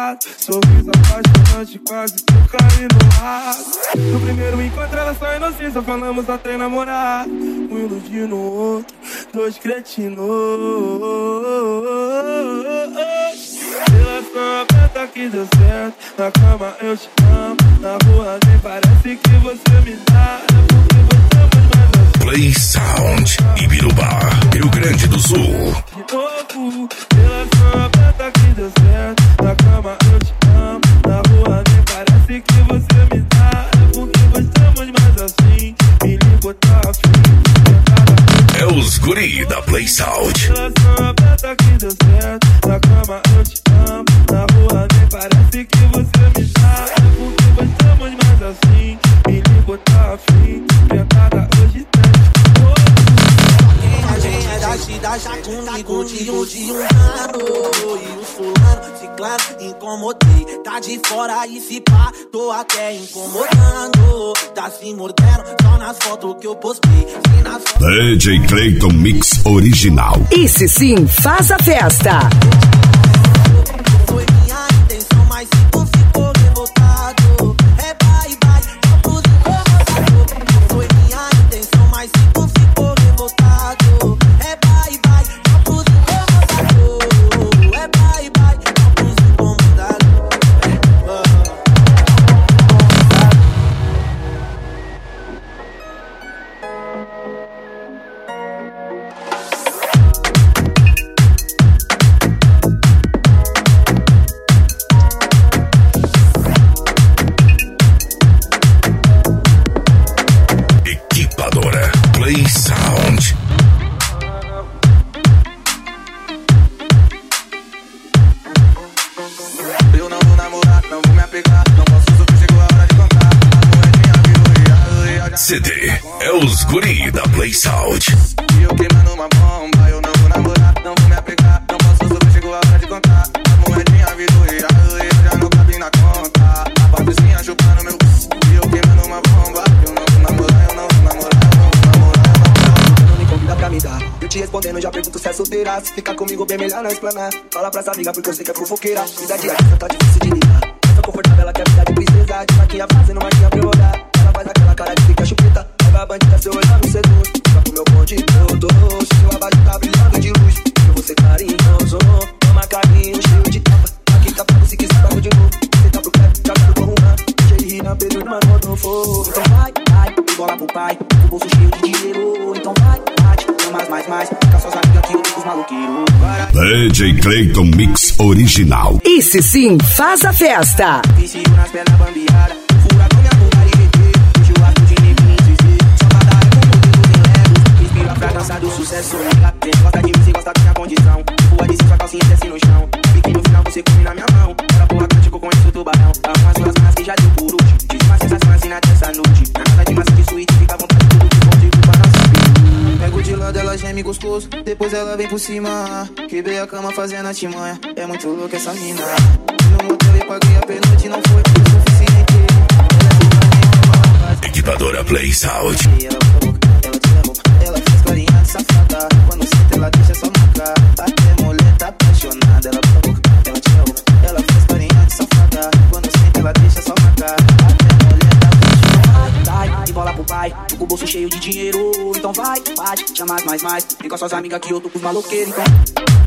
namorado. Sorriso apaixonante, quase que eu caí no raso. No primeiro encontro ela só inocência, falamos até namorar. Um iludindo o outro, dois cretinos. Relação aberta que deu certo, na cama eu te amo, na rua nem parece que você me dá. É porque você é mais assim. Play Sound, Ibirubá, Rio Grande do Sul. De novo, relação aberta que deu certo, na cama eu te amo, na rua nem parece que você me dá. É porque você é mais assim, me ligou, tá afim. É os guri da Play Sound. Relação aberta que deu certo, na cama eu te amo, na rua nem parece que você me dá. É porque você é mais assim, me ligou, tá afim. Tentada hoje tem. Quem é da cidade já comigo de um ano. E o fulano, ciclano, incomodei. Tá de fora e se pá, tô até incomodando. Tá se mordendo só nas fotos que eu postei. DJ Clayton Mix Original. Esse sim faz a festa. Foi minha intenção, mas se tu ficou revoltado, é bye bye, não pude incomodado. Foi minha intenção, mas se tu ficou revoltado, é bye bye, não pude incomodado. É bye bye, não pude incomodado. Equipadora Play Sound. Eu não vou namorar, não vou me apegar, não posso sofrer, chegou a hora de contar. A moedinha virou e CD é os guri da Play Sound. E eu queimando uma bomba, eu não vou namorar, não vou me apegar, não posso sofrer, chegou a hora de contar. A moedinha virou e já não cabe na conta. A patricinha chupando meu e eu queimando uma bomba. Eu não vou namorar, eu não vou namorar, eu não vou namorar, eu não vou namorar. Não me convida pra me dar. Eu te respondendo, já pergunto se é solteira. Se ficar comigo bem melhor não explanar. Fala pra essa amiga porque eu sei que é fofoqueira. Vida de artista tá difícil de lidar. Essa confortável, ela quer vida de princesa. De maquinha fazendo maquinha pra eu olhar. Ela faz aquela cara de fica chupeta. Pega a bandida, seu olhar no seduz. Fica pro meu bonde todo. Seu abajur tá brilhando de luz. Eu vou ser carinhoso. Toma carinho cheio de tapa. Aqui tá pago, se quiser pago de novo. Você tá pro pé, joga pro corrumar. Deixa ele rir na Pedro, mano, no fogo. Então vai, bola pro pai. O bolso cheio de dinheiro. Então vai, mais. Fica suas amigas aqui, eu fico os maloqueiros. DJ Clayton Mix Original. Esse sim faz a festa. Vicio nas pernas bambeadas. Furacão me apontar e reter. Hoje eu acho de nevinho dizer. Só pra dar com modelos em legos. Respira a fragrância do sucesso. Você gosta de mim, você gosta da minha condição. Boa de sua calcinha desce no chão. Fiquei no final, você come na minha mão. Era porra que eu conheço o tubarão. Amo as suas manas que já deu por último. Tive uma sensação assim na dessa noite. Na casa de massa de suíte, fica à vontade, tudo que pode ir pra nossa vida. Pego de lado, ela geme gostoso. Depois ela vem por cima. Quebrei a cama fazendo a timanha. É muito louca essa mina. No motel e paguei a pernoite, não foi o suficiente. Equipadora Play Sound. Ela tira a roupa, ela faz carinha de safada. Quando senta, ela deixa só marcar. Até mulher tá apaixonada. Ela tira a roupa, ela faz carinha de safada. Quando senta, ela deixa só marcar. Até mulher tá apaixonada. E bola pro pai, tô com o bolso cheio de dinheiro. Então vai, chama mais. Vem com as suas amigas que eu tô com os maloqueiros. Então